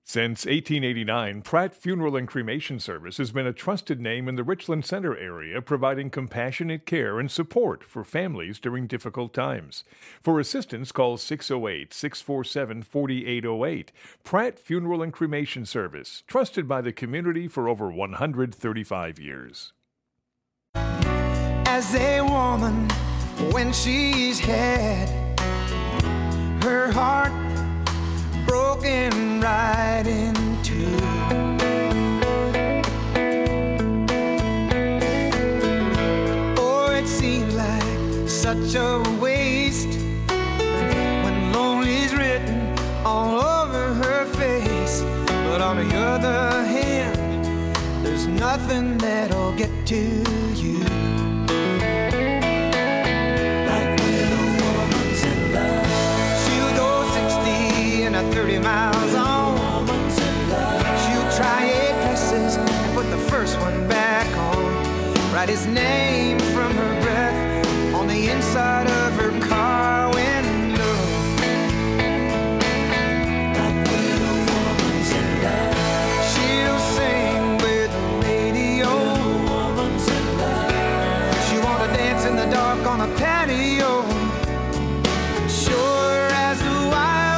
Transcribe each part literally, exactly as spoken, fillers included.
Since eighteen eighty-nine, Pratt Funeral and Cremation Service has been a trusted name in the Richland Center area, providing compassionate care and support for families during difficult times. For assistance, call six oh eight, six four seven, four eight oh eight. Pratt Funeral and Cremation Service, trusted by the community for over one hundred thirty-five years. As a woman, when she's had her heart broken right in two, oh, it seems like such a waste when lonely's written all over her face. But on the other hand, there's nothing that'll get to you. thirty miles on. She'll try eight dresses and put the first one back on. Write his name from her breath on the inside of her car window. Like when a woman's in love, she'll sing with the radio. A woman's in love. She wanna dance in the dark on a patio. Sure as the wild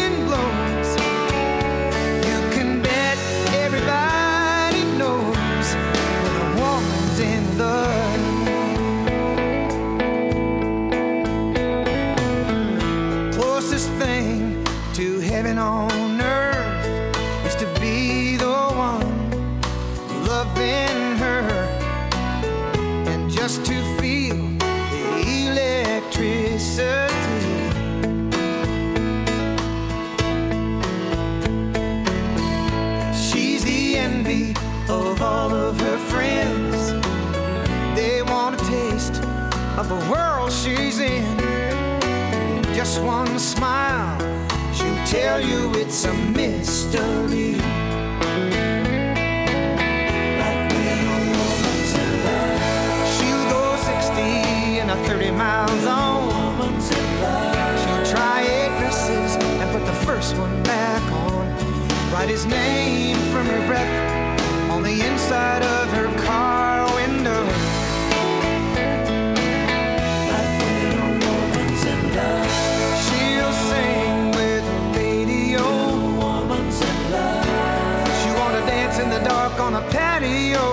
on earth is to be the one loving her, and just to feel the electricity. She's the envy of all of her friends. They want a taste of the world she's in. Just one smile, she'll tell you it's a mystery. Like when a woman's in love, she'll go sixty and a thirty miles on. Woman's in love. She'll try eight dresses and put the first one back on. Write his name from her breath on the inside of her car window. Like when a woman's in love, she'll sing with the radio. A woman's in love. She wanna dance in the dark on a patio.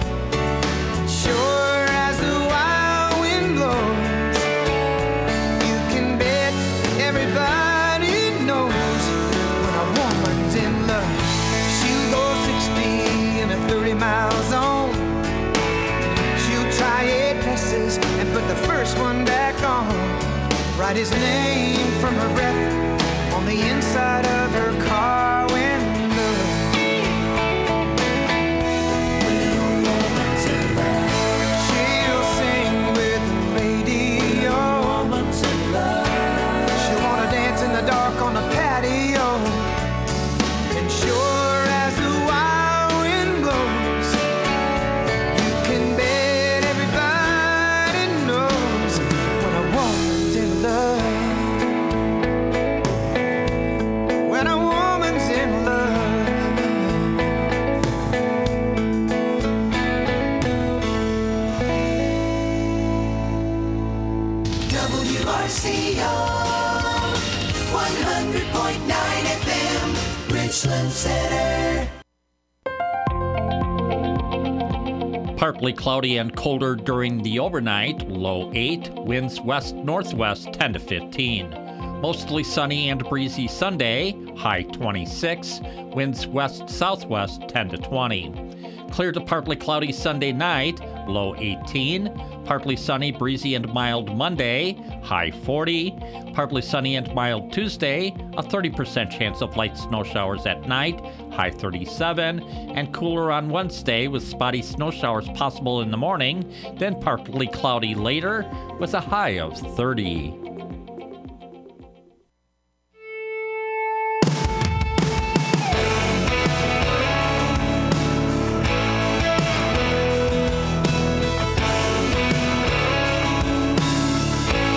Sure as the wild wind blows, you can bet everybody knows when a woman's in love. She'll go sixty and a thirty miles on. She'll try eight dresses and put the first one back on. Write his name from her breath on the inside of her car window. When a woman's in love, she'll sing with the radio. A woman's in love. She'll wanna dance in the dark on the patio. And sure as the wild wind blows, you can bet everybody knows when a woman's in love. When a woman's in love. W R C O one hundred point nine F M, Richland Center. Partly cloudy and colder during the overnight, low eight, winds west-northwest ten to fifteen. Mostly sunny and breezy Sunday, high twenty-six, winds west-southwest ten to twenty. Clear to partly cloudy Sunday night, low eighteen. Partly sunny, breezy, and mild Monday, high forty. Partly sunny and mild Tuesday, a thirty percent chance of light snow showers at night, high thirty-seven. And cooler on Wednesday with spotty snow showers possible in the morning, then partly cloudy later with a high of thirty.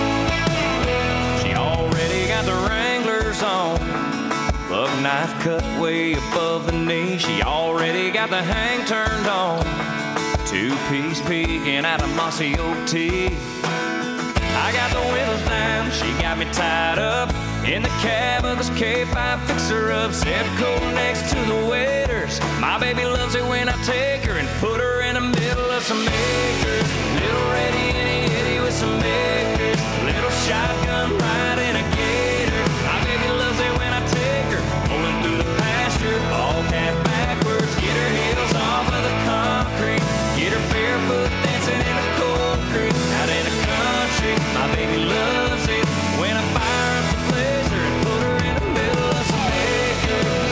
Knife cut way above the knee. She already got the hang turned on. Two-piece peeking out of mossy oak tea. I got the windows down, she got me tied up in the cab of this K five fixer-up. Set coat next to the waiters. My baby loves it when I take her and put her in the middle of some acres. Little ready itty itty with some acres. Little shotgun ride in a gator. My baby loves it when I take her pulling through the pasture, all cat backwards. Get her heels off of the concrete. Get her barefoot dancing in the cold creek. Out in the country, my baby loves it when I fire up the blazer and put her in the middle of some acres.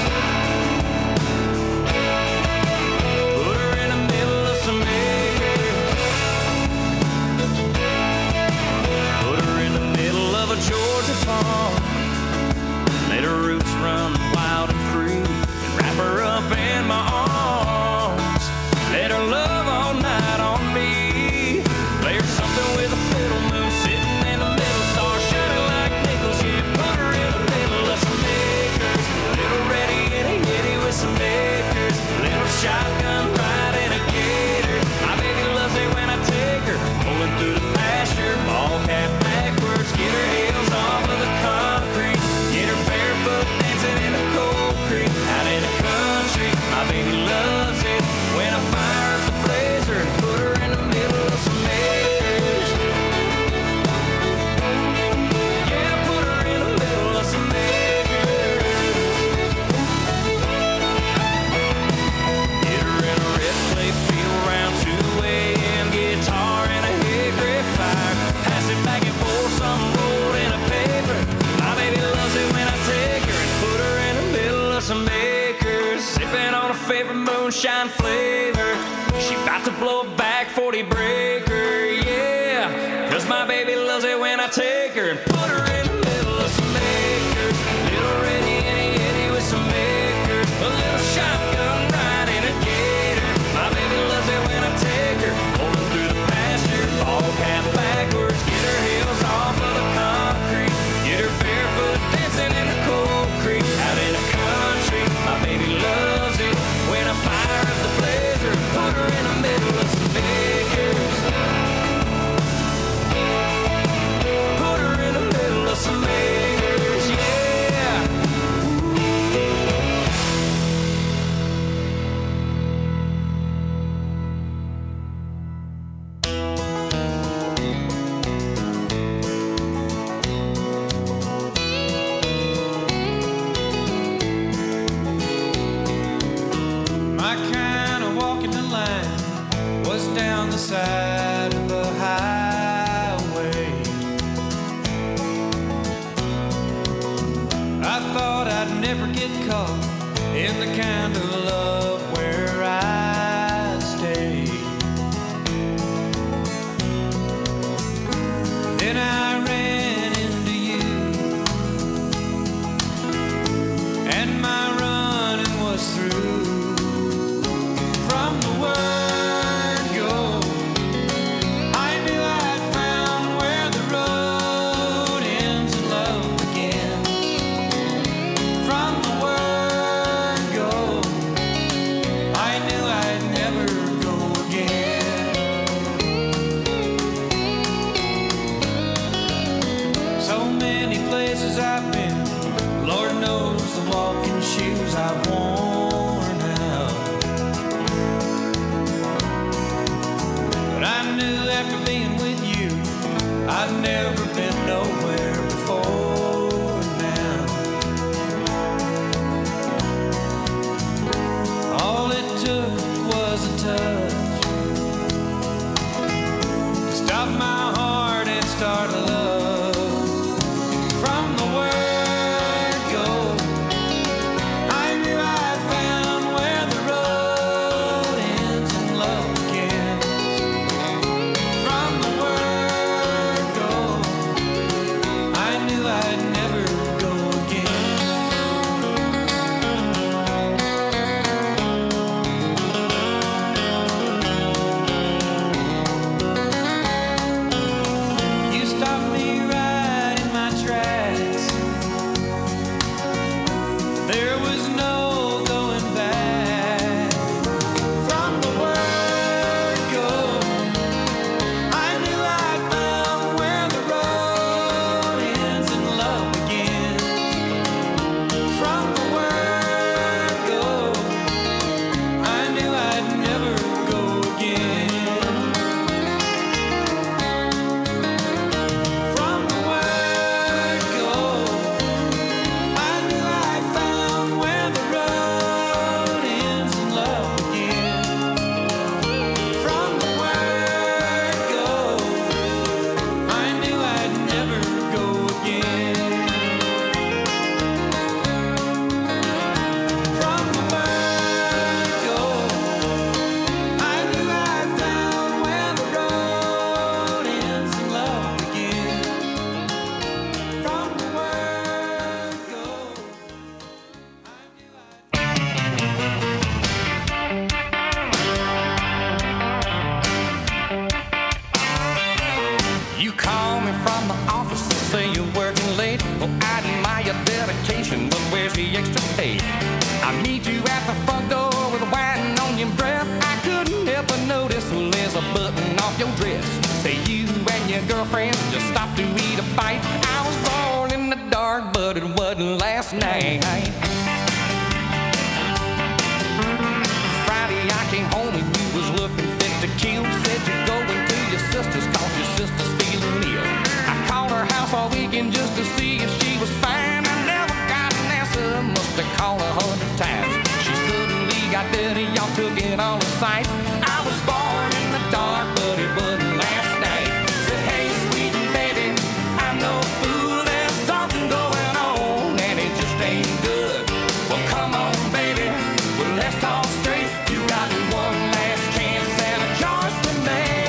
Put her in the middle of some acres. Put her in the middle of a Georgia farm. Let her roots run wild and free and wrap her up in my arms. Let her love all night on me. Play her something with a fiddle moon sitting in the middle, star shining like nickels. Yeah, put her in the middle of some acres. Little ready itty itty with some acres. Little shotgun ride in a gator. My baby loves it when I take her pulling through the pasture, ball cat backwards. Get her heels off of the concrete. Get her barefoot dancing in the cold creek. Out in the country, my baby loves it when I fire up the blazer and put her in the middle of some acres. Yeah, put her in the middle of some acres. Get her in a red clay field around two a.m. Guitar and a hickory fire. Pass it back and forth, something rolled in a paper. My baby loves it when I take her and put her in the middle of some acres. Sipping on a favorite moonshine flavor. She about to blow a back forty breaker, yeah. Cause my baby loves it when I take her and put her in the middle of some acres. Little ready itty itty with some acres. A little shotgun ride in a gator. My baby loves it when I take her pulling through the pasture, ball cat backwards. Get her heels off of the concrete. Get her barefoot dancing in the cold creek. Out in the country, my baby loves it when I fire up the blazer and put her in the middle of some acres. Put her in the middle of some acres, yeah. My kind of walking the line was down the side of a highway. I thought I'd never get caught in the kind of love where I stay. Then I ran into you, and my running was through. From the word go, I knew I'd found where the road ends and love begins. From the word go, I meet you at the front door with a white and onion breath. I couldn't help but notice, well, there's a button off your dress. Say you and your girlfriend just stopped to eat a bite. I was born in the dark, but it wasn't last night. Friday I came home and you was looking fit to kill. Said you're going to your sister's cause your sister's feeling ill. I called her house all weekend just to see if she was fine. I never got an answer, must have called a hundred times. She suddenly got dirty, y'all took it all the sight. I was born in the dark, but it wasn't last night. Said, hey, sweet baby, I'm no fool. There's something going on, and it just ain't good. Well, come on, baby, well, let's talk straight. You got one last chance and a choice to make.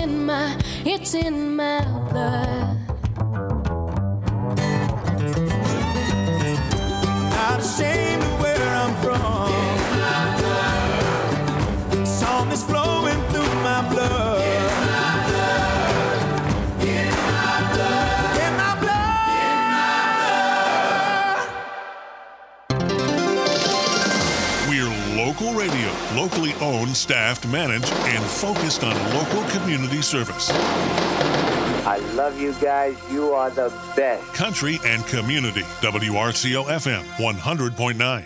in my, it's in my blood. Not ashamed of where I'm from. Song is flowing through my blood. In my blood. In my blood. We're local radio, locally owned, staffed, managed, and focused on local community service. I love you guys. You are the best. Country and community. W R C O F M one hundred point nine.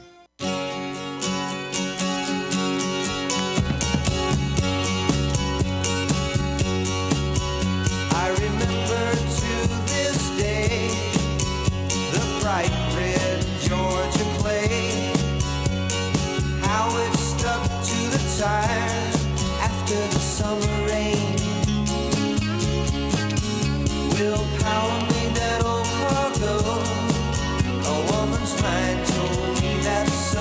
I remember to this day the bright red Georgia clay, how it stuck to the tires after the summer rain. Willpower made that old car go. A woman's mind told me that's so.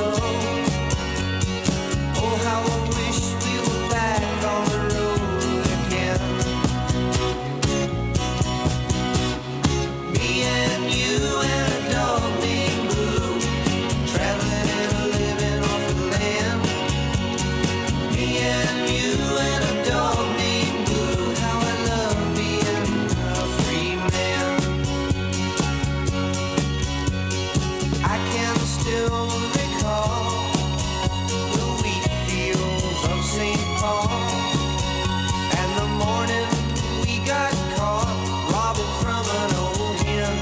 Oh, how I wish we were back on the road again. Me and you and a dog named Blue, traveling and a living off the land. Me and you and a dog named Blue, how I love being a free man. I can still recall the wheat fields of Saint Paul, and the morning we got caught robbing from an old hen.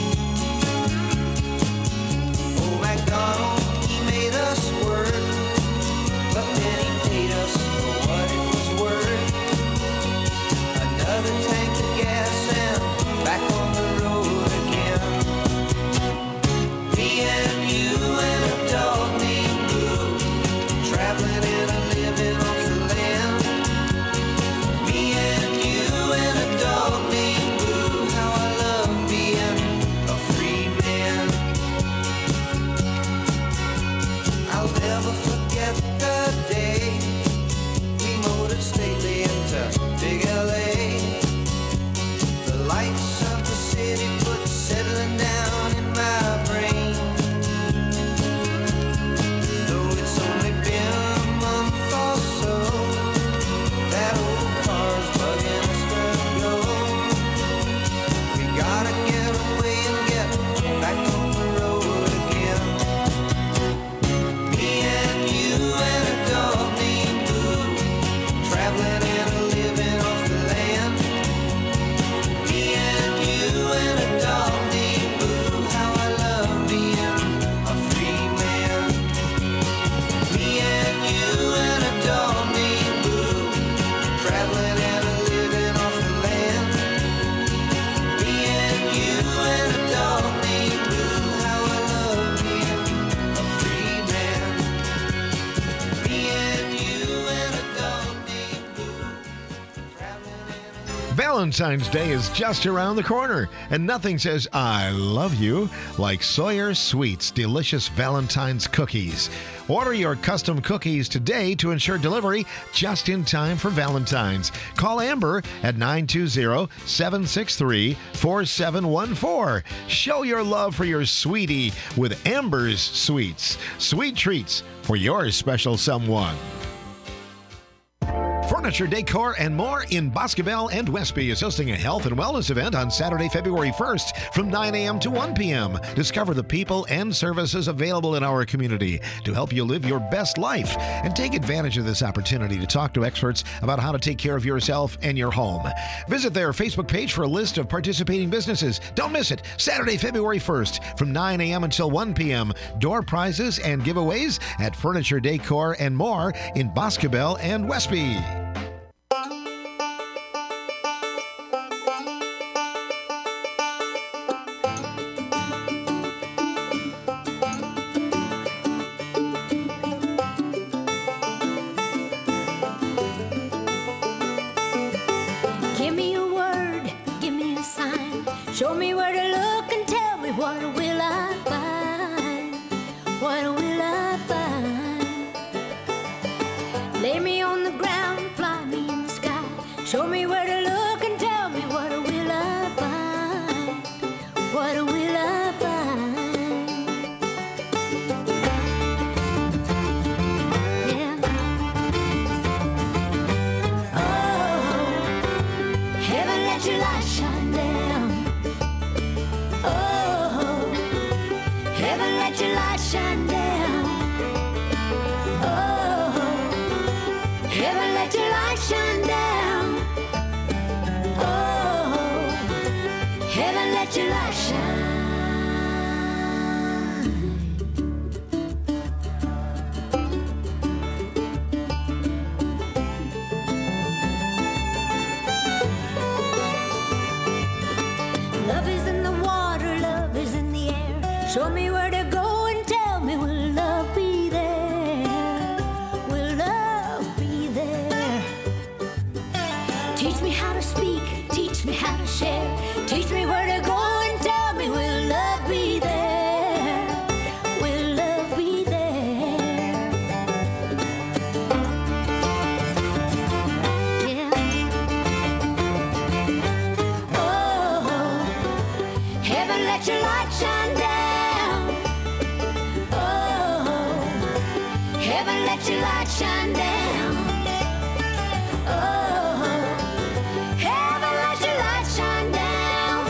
Oh, MacDonald, he made us work, but then he paid us for what it was worth. Another tank of gas and back on the road again. Me and you and a dog named Blue, traveling and a living off the land. Me and you and a dog named Blue, how I love being a free man. I'll never forget the day we motored stately into Big L A. The lights of the city put settling down in my brain. Though it's only been a month or so, that old car's bugging us to go. We gotta get away and get back on the road again. Me and you and a dog named Blue, traveling and a living off the land. Me and you and a dog named Blue, how I love being a free man. Me and you and a dog named Blue, traveling and a living off the land. Me and you and a dog named Blue, how I love being a free man. Me and you and a dog named Blue, traveling and a Valentine's Day is just around the corner, and nothing says I love you like Sawyer Sweets delicious Valentine's cookies. Order your custom cookies today to ensure delivery just in time for Valentine's. Call Amber at nine two zero, seven six three, four seven one four. Show your love for your sweetie with Amber's Sweets. Sweet treats for your special someone. Furniture, decor, and more in Boscobel and Westby is hosting a health and wellness event on Saturday, February first from nine a.m. to one p.m. Discover the people and services available in our community to help you live your best life and take advantage of this opportunity to talk to experts about how to take care of yourself and your home. Visit their Facebook page for a list of participating businesses. Don't miss it. Saturday, February first from nine a.m. until one p.m. Door prizes and giveaways at Furniture, Decor, and more in Boscobel and Westby. Give me a word, give me a sign. Show me where to look and tell me what will I find. What will I find? Lay me on the ground, fly me in the sky. Show me where to to look and tell me what will I find? What will I find? Yeah. Oh, heaven, let your light shine down. Oh, heaven, let your light shine down. Oh, heaven, let your light shine down. Oh, heaven, let your light shine. Love is in the water, love is in the air. Show me where to go and tell me, will love be there? Will love be there? Teach me how to speak, teach me how to share. Teach me where to go and tell me, will love be there? Will love be there? Yeah. Oh, heaven, let your light shine down. Oh, heaven, let your light shine down. Oh, heaven, let your light shine down.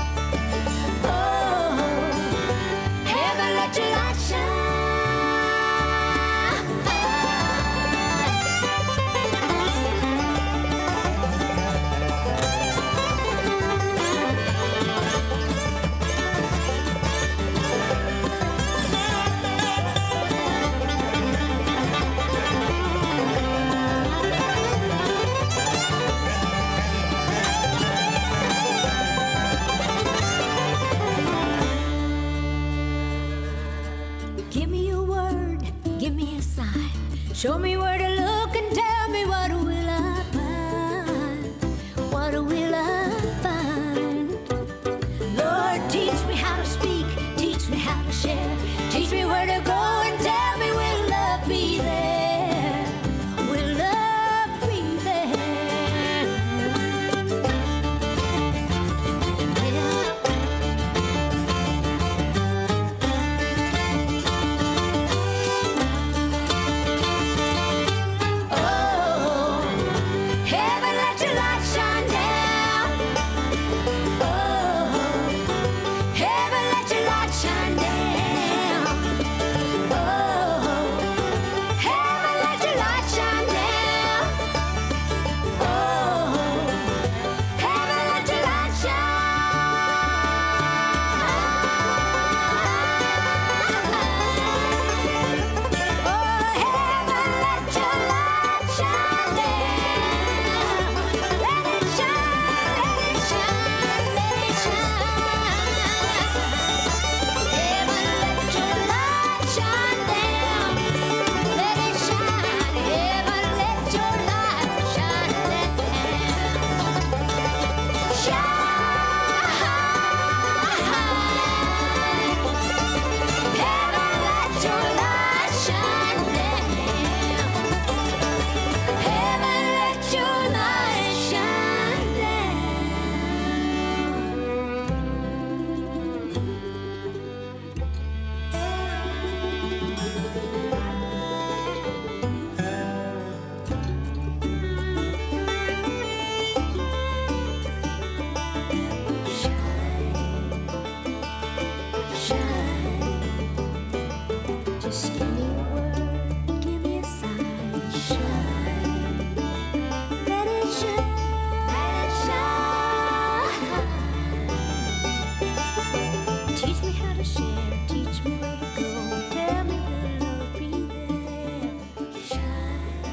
Oh, heaven, let your light shine. Give me a word, give me a sign. Show me where to look and tell me, what will I find? What will I find? Lord, teach me how to speak, teach me how to share. Teach me where to go and tell me, will love be there? Will love be there? Yeah. Oh, heaven, let your light shine down. Oh, heaven, let your light shine down. Oh, heaven, let your light shine down. Oh, heaven, let your light shine. Oh, heaven, let your light shine down. Let it shine, let it shine, let it shine. Heaven, let your light shine down. Let it shine. Heaven, let your light shine down. Shine. Heaven, let your light shine down. Heaven, let your light shine down. Just give me a word, give me a sign. Shine. Let it shine. Let it shine. Teach me how to share. Teach me where to go. Tell me, will love be there? Shine.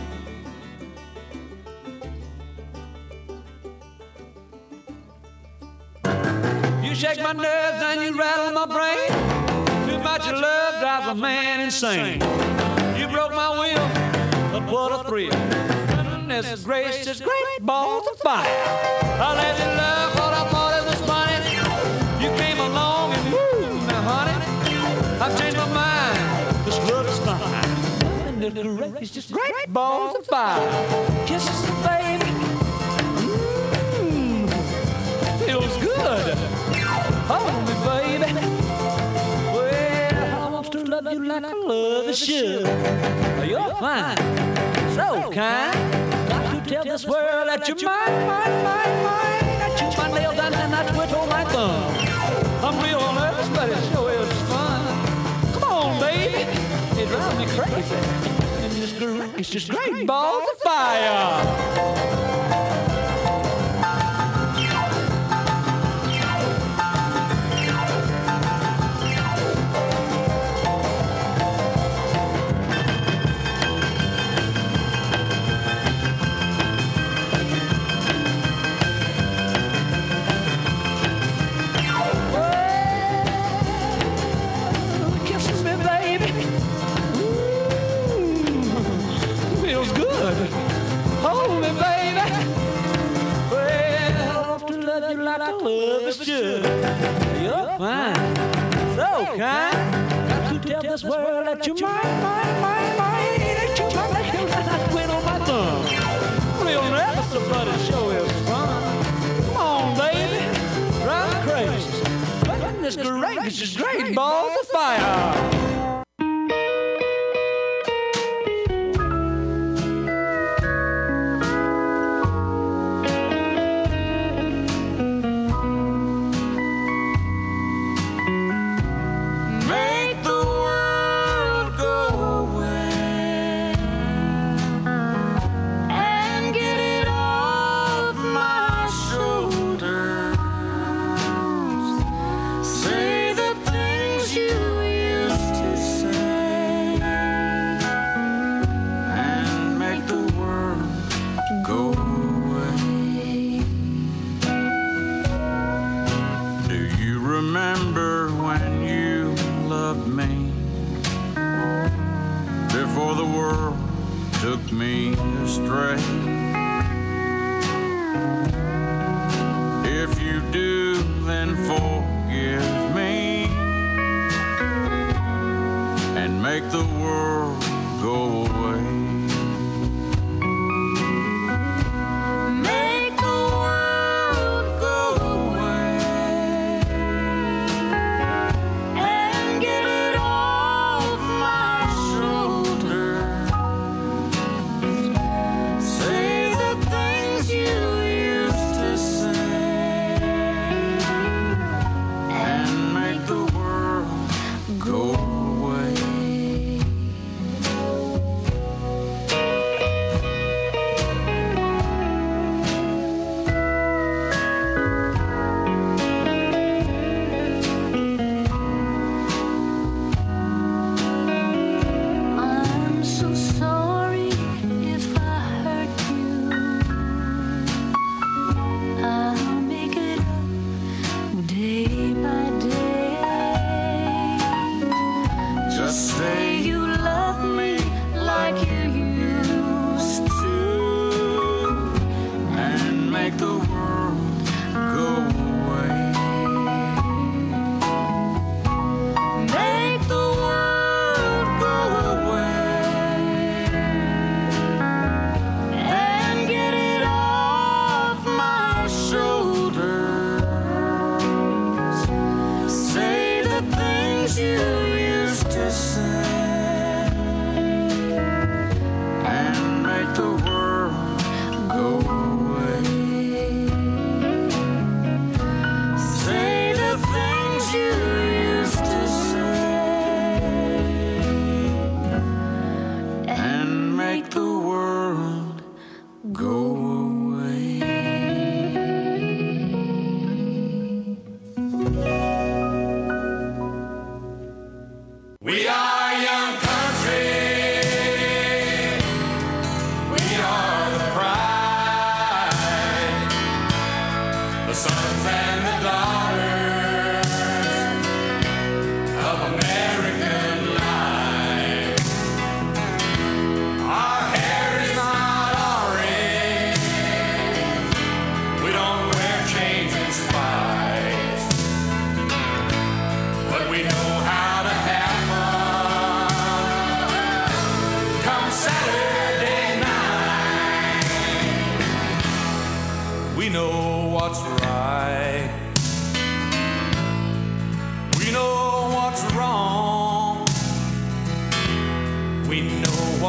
You shake my nerves and you rattle my brain. Too much of love drives a man insane. You broke my will, but what a thrill. Goodness gracious, great balls of fire. I let you love what I thought it was funny. You came along and woo, now honey, I've changed my mind. This love is fine. Goodness gracious, great balls of fire. Kisses, baby. like a lover should. You're fine, so kind. Got to tell this world that you're mine, mine, mine, mine. I chew my nails down and I twiddle my thumb. I'm real nervous, but it sure is fun. Come on, baby, it drives me crazy. And this groove is just great balls of fire. You're fine, so kind. Got to tell this world that you're mine, mine, mine, mine. That you're mine, that you're mine. I quit on my thumb. Real nervous, but it sure is fun. Come on, baby, drive me crazy. Goodness gracious, just great balls of fire.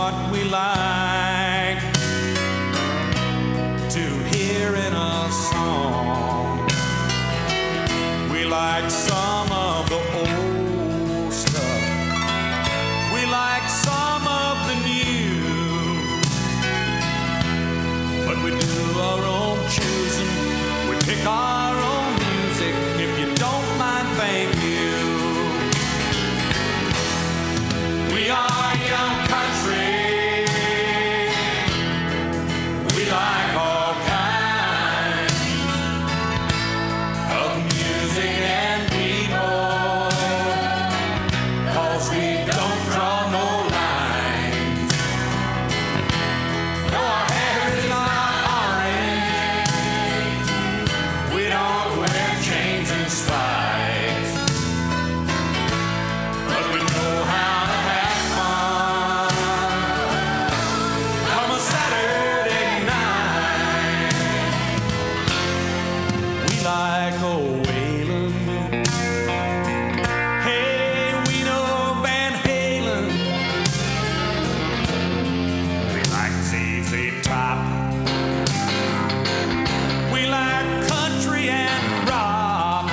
what we like to hear in a song. We like some of the old stuff. We like some of the new. But we do our own choosing. We pick our own music. If you don't mind, thank you. We are young country. We like all kinds of music and people, 'cause we don't draw no lines. No, our hair is not orange. We don't wear chains and spikes. But we know how to have fun. Come a Saturday night. We like old Waylon. Hey, we know Van Halen. We like Z Z Top. We like country and rock.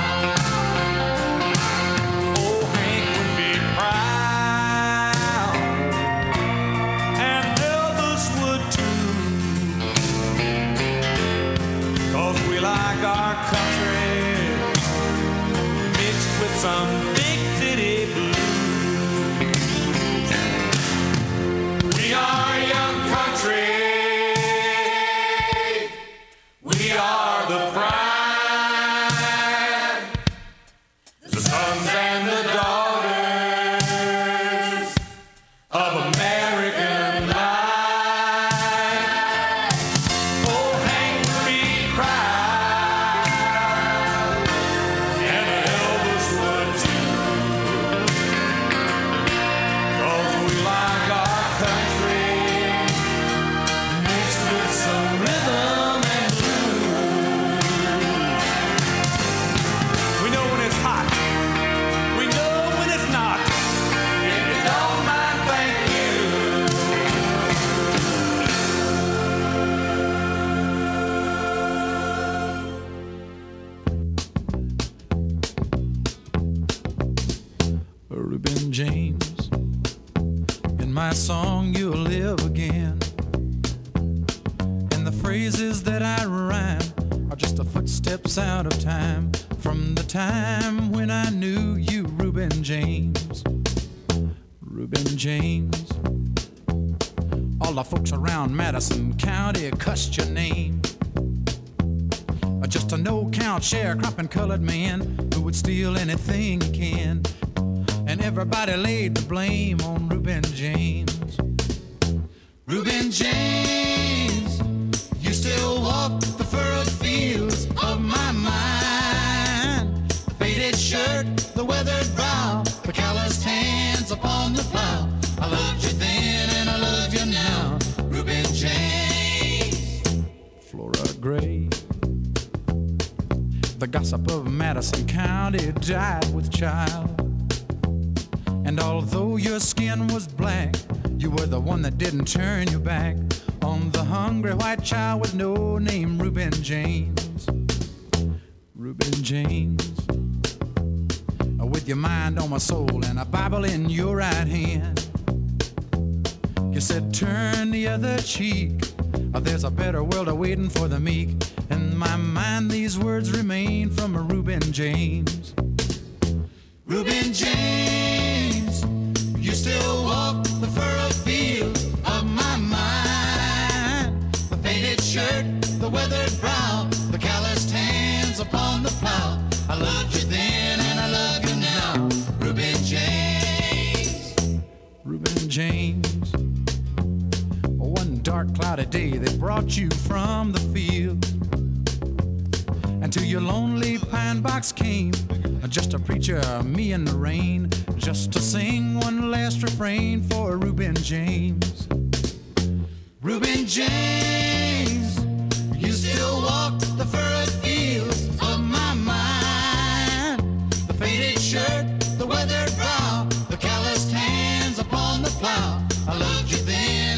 Oh, Hank would be proud, and Elvis would too, 'cause we like our country mixed with some big city blues. We are young country. We are the pride, the sons and the daughters of American life. Oh, Hank would be proud, and Elvis would too, 'cause we like our country mixed with some rhythm and blues. We know when it's hot. We know when it's not. If you don't mind, thank you. Reuben James, in my song you'll live again. And the phrases that I rhyme are just the footsteps out of time, from the time when I knew you, Reuben James. Reuben James. All the folks around Madison County cussed your name. Just a no-count sharecropping colored man who would steal anything he can. And everybody laid the blame on Reuben James. Reuben James, you still walk the furrowed fields of my mind. The faded shirt, the weathered brow, the calloused hands upon the plow. I loved you then and I love you now, Reuben James. Flora Gray, the gossip of Madison County, died with child. And although your skin was black, you were the one that didn't turn your back on the hungry white child with no name, Reuben James. Reuben James, with your mind on my soul and a Bible in your right hand, you said turn the other cheek, there's a better world awaiting for the meek. In my mind these words remain from Reuben James. Reuben James, you still walk the furrowed fields of my mind. The faded shirt, the weathered brow, the calloused hands upon the plow. I loved you then and I love you now, Reuben James. Reuben James. One dark cloudy day they brought you from the field, and to your lonely pine box came just a preacher, me in the rain, just to sing one last refrain for Reuben James. Reuben James, you still walk the furrowed fields of my mind. The faded shirt, the weathered brow, the calloused hands upon the plow. I loved you then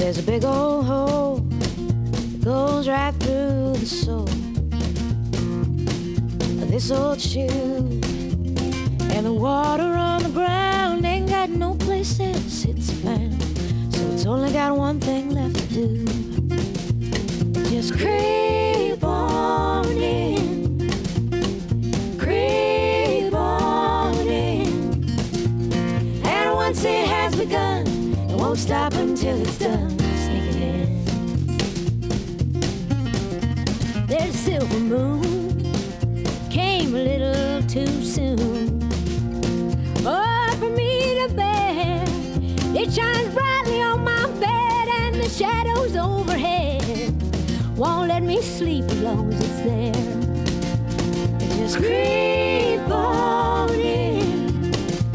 There's a big old hole that goes right through the sole of this old shoe. And the water on the ground ain't got no place else it's found. So it's only got one thing left to do. Just creep on in, creep on in. And once it has begun, it won't stop until it's done. Sneaking in. There's a silver moon, came a little too soon. Oh, for me to bear, it shines brightly on my bed, and the shadows overhead won't let me sleep as long as it's there. Just creep on in,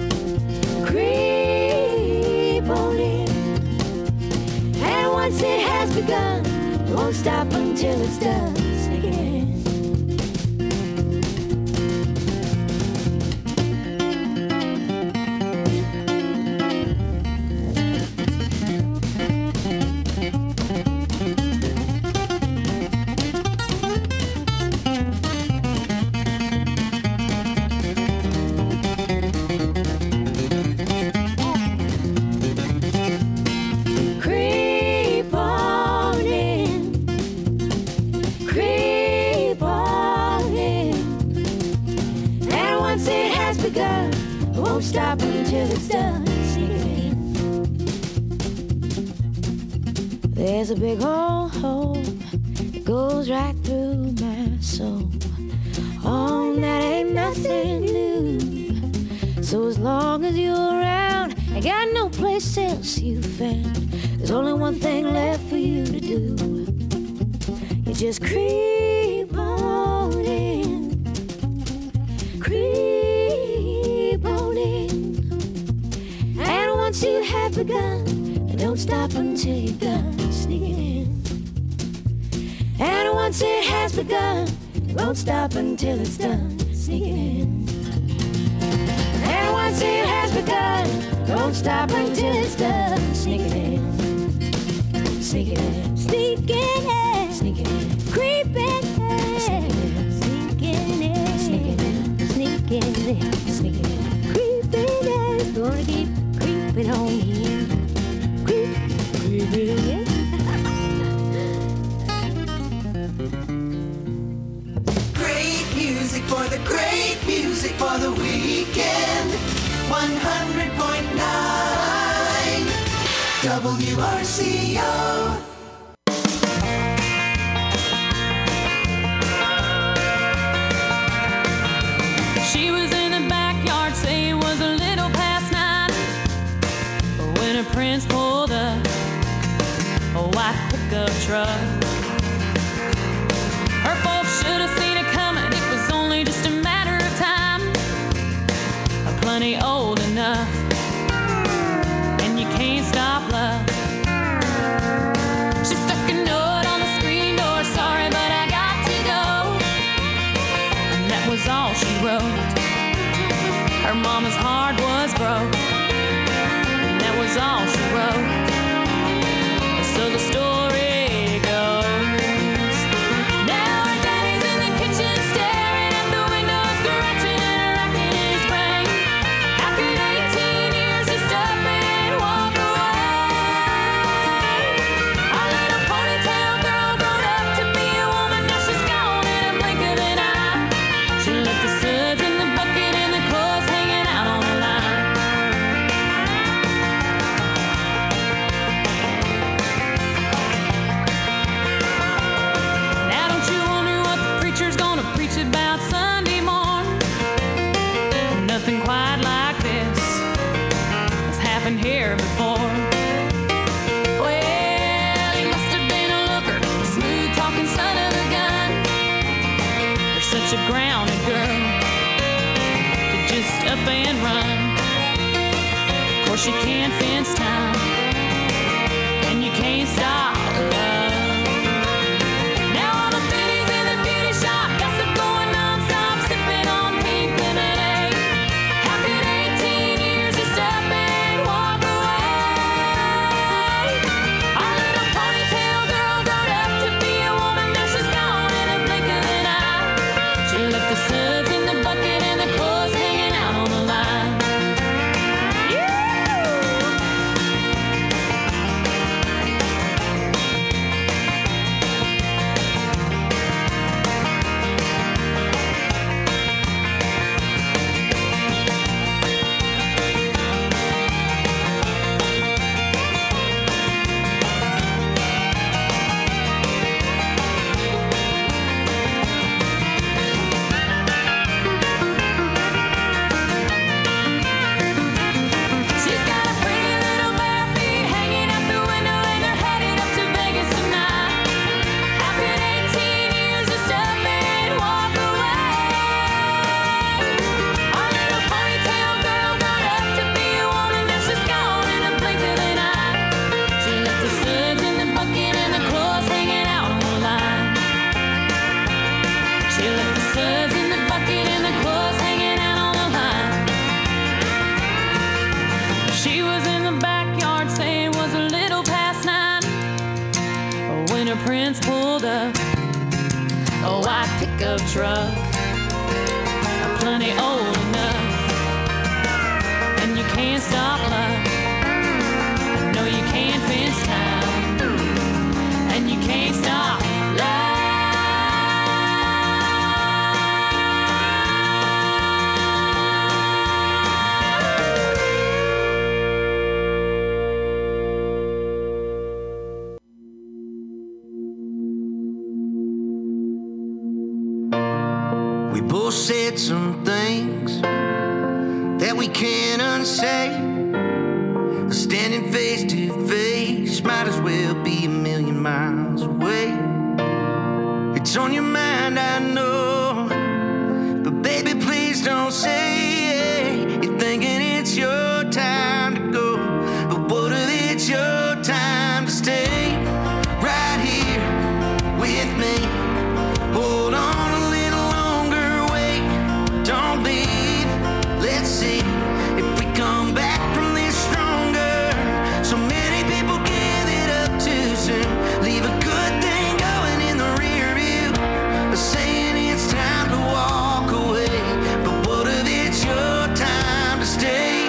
creep on in. And once it has begun, it won't stop until it's done. Sneaking in. Stop until it's done. Sneaking in. There's a big old hole that goes right through my soul. Oh, that ain't nothing new. So as long as you're around, I got no place else you found. There's only one thing left for you to do. You just creep on in, creep on in. And once you have begun, you don't stop until you're done. Sneaking in. And once it has begun, you won't stop until it's done. Sneaking in. And once it has begun, you won't stop until it's done. Sneaking in. Sneaking in. Sneaking in. Sneaking in. Creeping in. Sneaking in. Sneaking in. Sneaking in. Sneaking in. Sneaking in. Creeping in. Gonna keep creeping on in. Creep, creeping in. Great music for the great music for the weekend. one hundred point nine W R C O. She was in the backyard, say it was a little past nine, when her prince pulled up a white pickup truck. Her folks should have seen it coming, it was only just a matter of time. Plenty old enough, and you can't stop love. She stuck a note on the screen door, sorry but I got to go. And that was all she wrote. Her mama's heart was broke, and that was all she wrote. So the story goes, now her daddy's in the kitchen staring at the window, scratching and racking his brain. How could eighteen years just up and walk away? Our little ponytail girl grown up to be a woman, now she's gone in a blink of an eye. She left the suds in the bucket and the clothes hanging out on the line. Now don't you wonder what the preacher's gonna preach about Sunday morn? Nothing quite like this has happened here before. Well, he must have been a looker, a smooth talking son of a gun. There's such a grounded girl to just up and run. Of course you can't fence time, and you can't stop love. Now all the biddies in the beauty shop gossip going non-stop, sipping on pink lemonade. How could eighteen years just up and walk away? Our truck are plenty old enough, and you can't stop luck. No, you can't fence time, and you can't stop love. We both said some things that we can't unsay. Standing face to face might as well be a million miles away. It's on your mind, I know, but baby, please don't say you're thinking it's your time to go. But what if it's your time to stay right here with me? Hold on a little longer, wait, don't leave. Let's see if we come back from this stronger. So many people give it up too soon, leave a good thing going in the rear view, saying it's time to walk away. But what if it's your time to stay?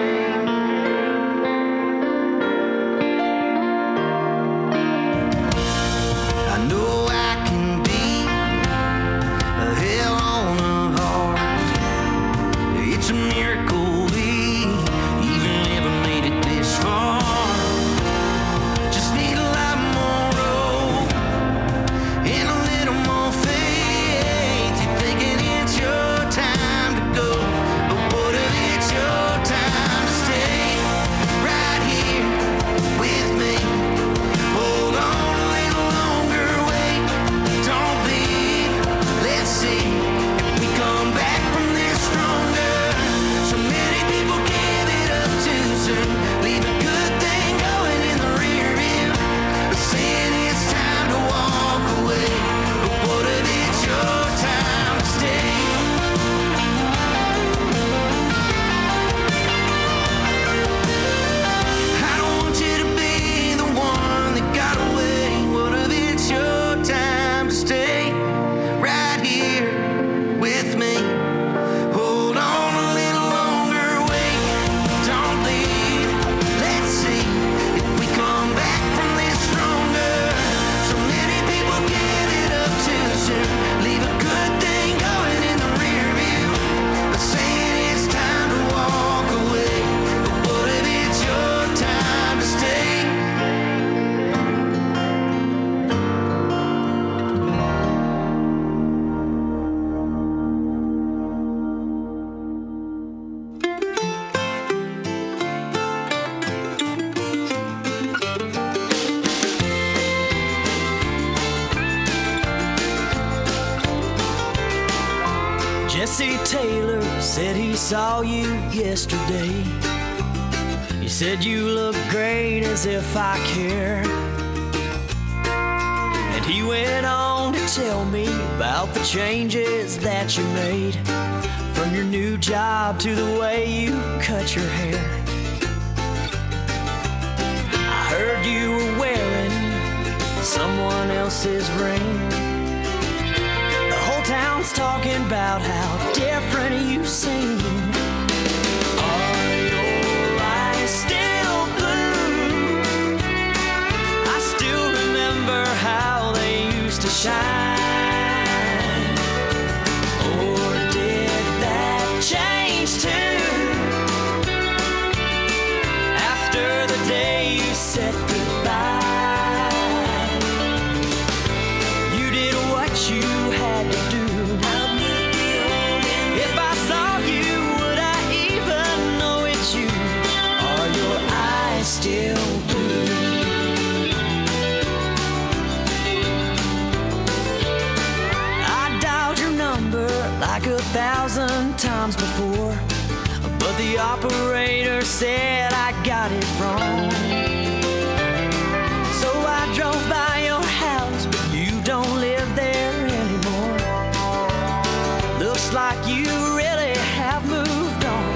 I know I can be a hell on a heart. It's a miracle we even ever made it this far. Just need a lot more rope and a little more faith. You're thinking it's your time to go, but what if it's your time to stay right here with me? Hold on a little longer, wait, don't leave. Let's see if we come back from this stronger. So many people give it up too soon, leave a good thing going in the rear view, saying it's time to walk away. But what if it's your time to stay? I don't want you to be the one that got away. What if it's your time to stay right here with me? Hold on a little longer, wait, don't leave. Let's see if we come back from this stronger. So many people give it up too soon, leave a good thing going in the rear view, but saying it's time to walk away. But what if it's your time to stay? Jesse Taylor said he saw you yesterday. He said you look great, as if I care. And he went on to tell me about the changes that you made, from your new job to the way you cut your hair. I heard you were wearing someone else's ring. The whole town's talking about how different you seem. Are your eyes still blue? I still remember how they used to shine. Or did that change too? After the day you said goodbye, you did what you had to do. If I saw you, would I even know it's you? Are your eyes still blue? I dialed your number like a thousand times before, but the operator said I got it wrong. So I drove by your house, but you don't live there anymore. Looks like you really have moved on.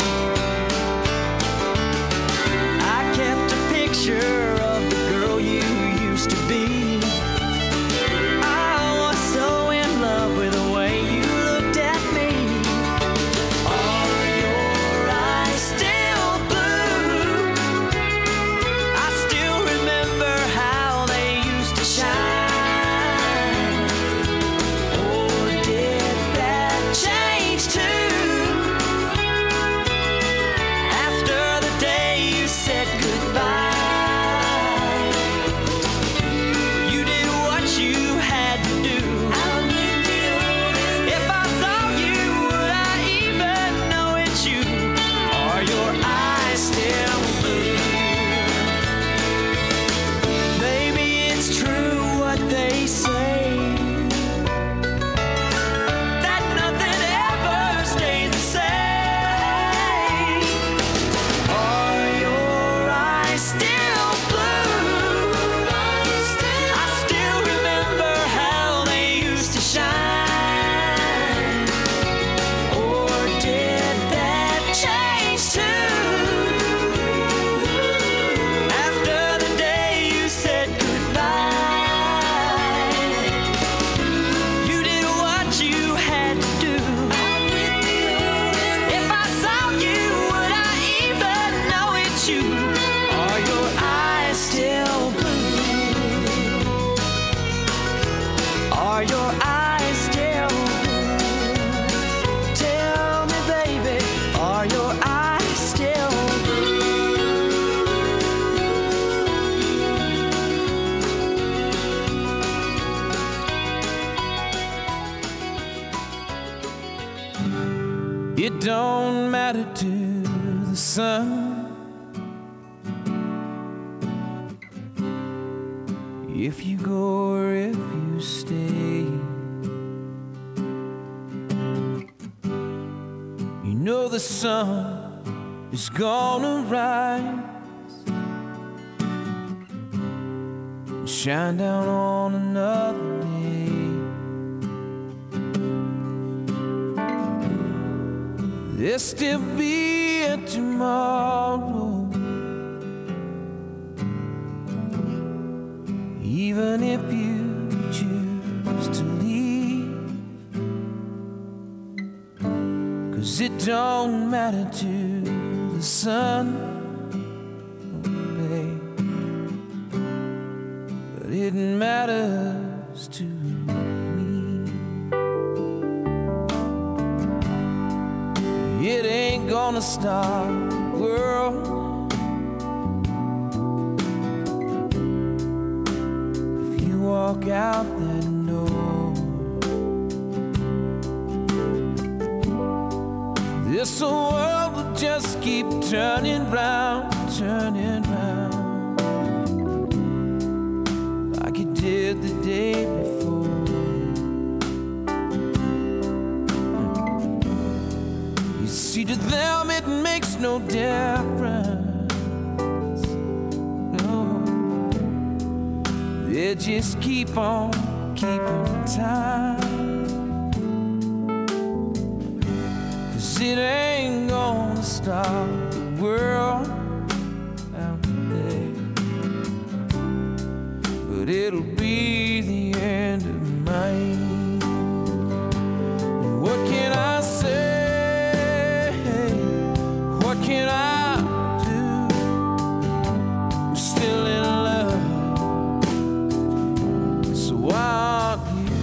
I kept a picture of the girl you used to be. I was so in love with the way you It don't matter to the sun if you go or if you stay. You know the sun is gonna rise and shine down on another day. There'll still be a tomorrow, even if you choose to leave. 'Cause it don't matter to the sun, oh babe, but it matters to me. It ain't gonna stop the world if you walk out that door. This world will just keep turning round, turning round, like it did the day before. You see, to them it makes no difference. No, they just keep on keeping time. 'Cause it ain't gonna stop the world out there, but it'll be the end of mine. What can I say? What can I do? I'm still in love, so I'll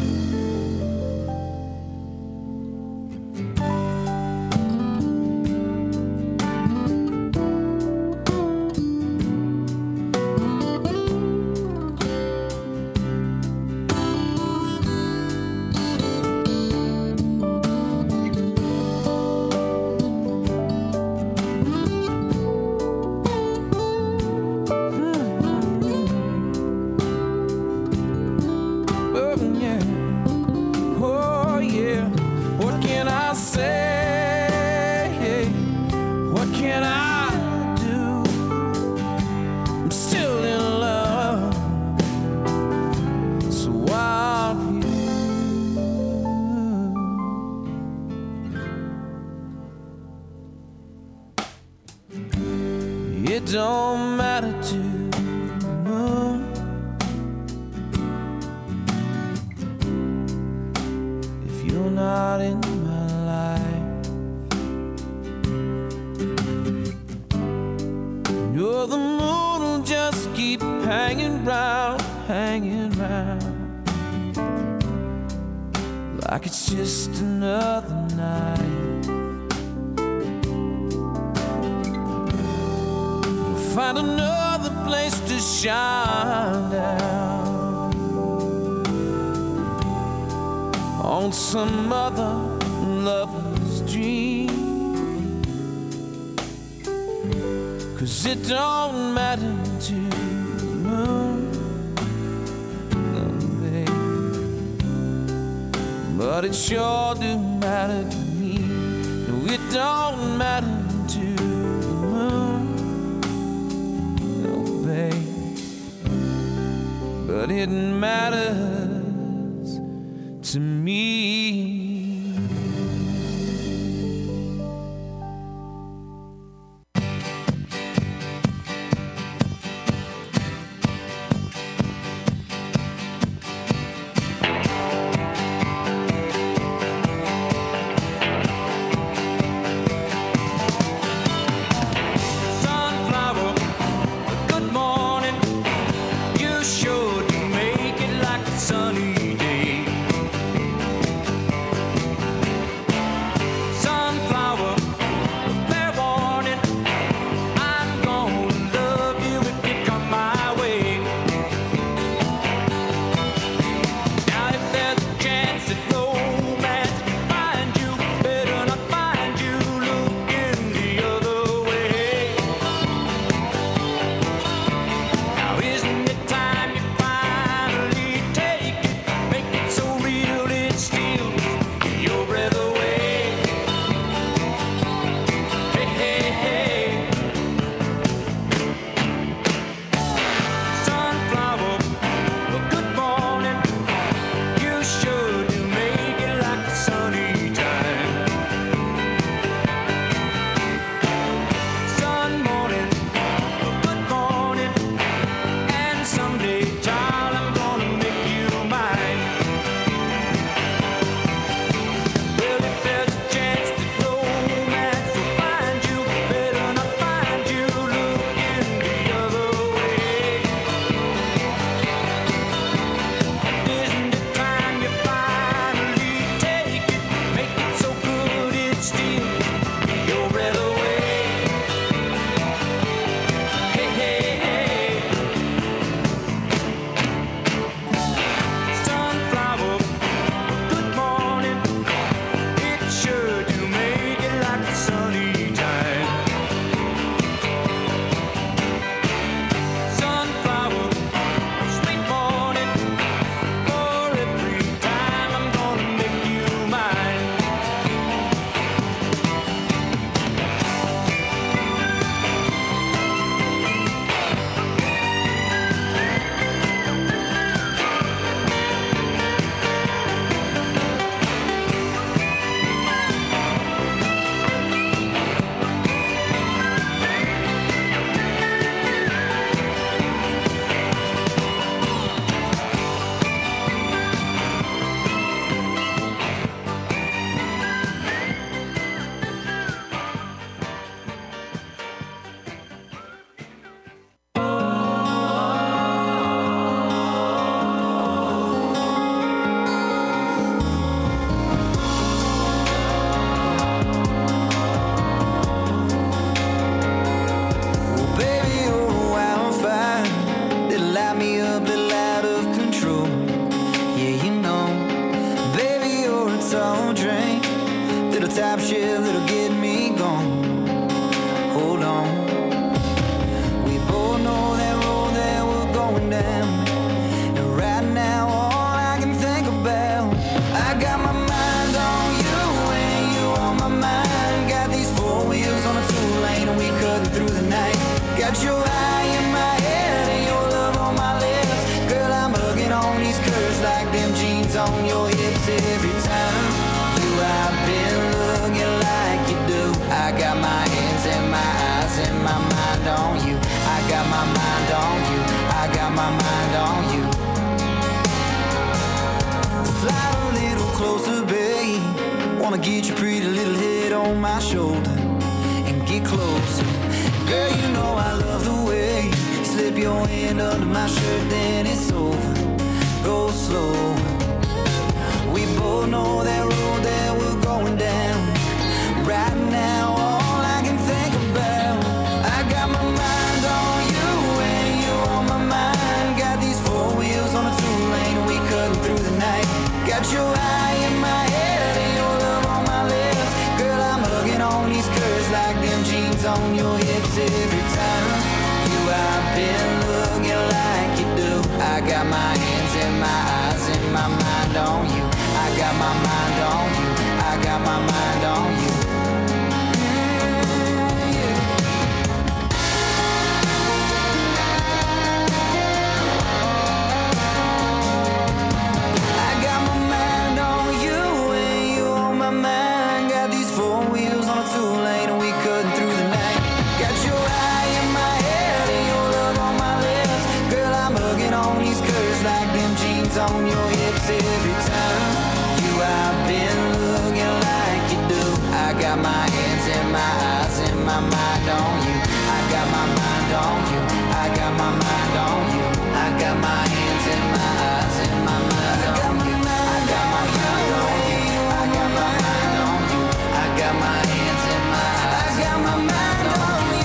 it don't matter to the moon if you're not in my life. No, the moon will just keep hanging round, hanging round, like it's just another night. Find another place to shine down on some other lover's dream. 'Cause it don't matter to the moon, no, babe, but it sure do matter to me. No, it don't matter to the moon, but it matters to me. Sun Got your eye in my head and your love on my lips. Girl, I'm hugging on these curves like them jeans on your hips. Every time you I've been looking like you do. I got my hands and my eyes and my mind on you. I got my mind on you. I got my mind on you. Fly a little closer, babe. Wanna get your pretty little head on my shoulder and get closer. Girl, you know I love the way you slip your hand under my shirt, then it's over. Go slow. We both know that road that we're going down. Right now, all I can think about, I got my mind on you and you on my mind. Got these four wheels on a two-lane and we cutting through the night. Got your eye in my head and your love on my lips. Girl, I'm hugging on these curves like them jeans on your hips. Every time you I've been looking like you do. I got my hands and my eyes and my mind on you. I got my mind on you. I got my mind on you. Mm, yeah. I got my mind on you and you on my mind. Got these four wheels on a two-lane and we cutting through the night. Got your eye in my head and your love on my lips. Girl, I'm hugging on these curves like them jeans on your hips. Every time you I've been looking like you do. I got my hands and my eyes and my mind on you. I got my mind on you. I got my mind on you. I got my hands and my eyes and my mind on you. I got my mind on you. I got my mind on you. I got my hands and my eyes. I got my mind on you.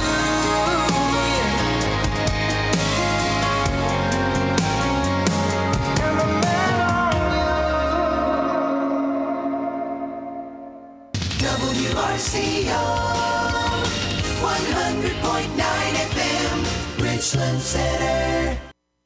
W R C O one hundred point nine F M, Richland Center.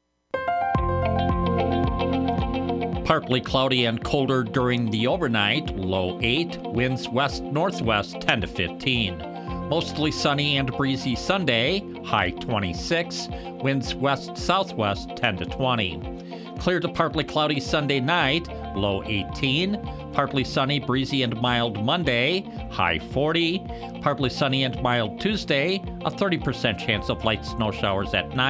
Partly cloudy and colder during the overnight, low eight, winds west-northwest ten to fifteen. Mostly sunny and breezy Sunday, high twenty-six, winds west-southwest ten to twenty. Clear to partly cloudy Sunday night, low eighteen. Partly sunny, breezy, and mild Monday, high forty. Partly sunny and mild Tuesday, a thirty percent chance of light snow showers at night.